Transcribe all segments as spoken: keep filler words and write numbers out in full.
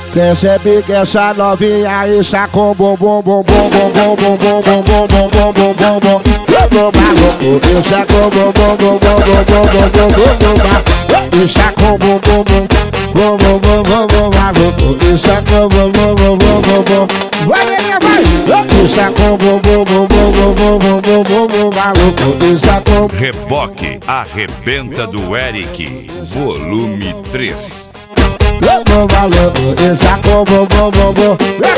Percebe que essa novinha está com bom bom bom bom bom bom bom bom bom bom bom bom bom bom bom. Eu tô maluco, está com bom bom bom bom bom bom bom bom bom bom. Está com bom bom bom bom bom bom bom bom maluco. Está com bom bom bom bom bom bom. Vai, menina, vai! Está com bom bom bom bom bom bom bom bom bom bom maluco. Está com Reboque Arrebenta do Eric, volume três. Eu vou maluco, está com bom bom bom bom.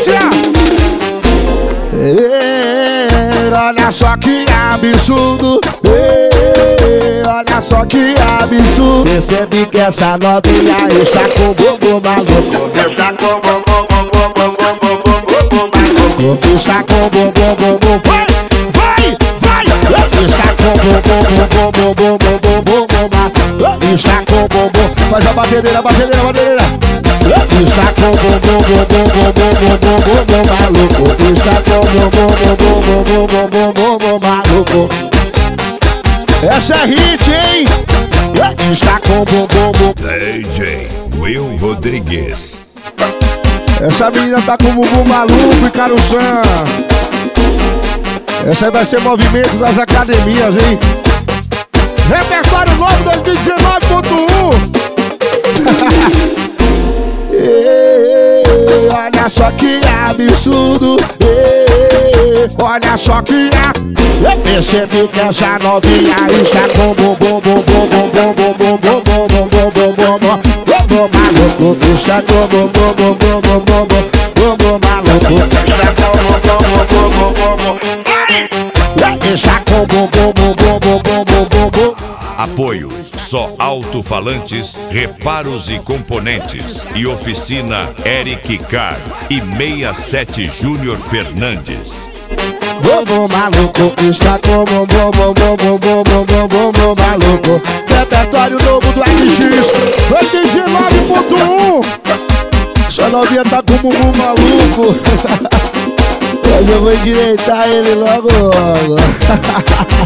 Olha só que absurdo. Ei, olha só que absurdo. Percebi que essa novinha está com bom bom maluco. Está com bom bom bom bom bom bom bom bom bom maluco. Está com bom bom bom bom. Vai, vai, vai. Está com bom bom bom bom bom bom bom bom bom. Está com bom bom. Faz a batedeira, a batedeira, a batedeira. Está com bom bom bom bom bom bom bom bom bom maluco. Está com bom bom bom bom bom bom bom bom bom maluco. Essa é hit, hein? Está com bom bom bom. D J Will Rodrigues. Essa menina tá com bumbum maluco e caruçã. Essa aí vai ser movimento das academias, hein? Repertório novo dois mil e dezenove ponto um. Olha só que absurdo. Ei, olha só que é. Eu percebi que essa novinha está com bom bom bom bom bom bom bom bom bom bom bom bom bom bom bom maluco. Está com bom bom bom bom bom bom bom bom maluco. Está com bom bom bom bom bom bom. Está com bom bom bom bom bom bom bom bom. Apoio Só Alto-Falantes, Reparos e Componentes e Oficina Eric Car e sessenta e sete Júnior Fernandes. Bobo maluco, está com bom bom bom bom bom bom bom bom bom bom maluco. Repertório novo do R X dois mil e dezenove ponto um. Essa novinha tá com bumbum maluco. Mas eu vou endireitar ele logo logo.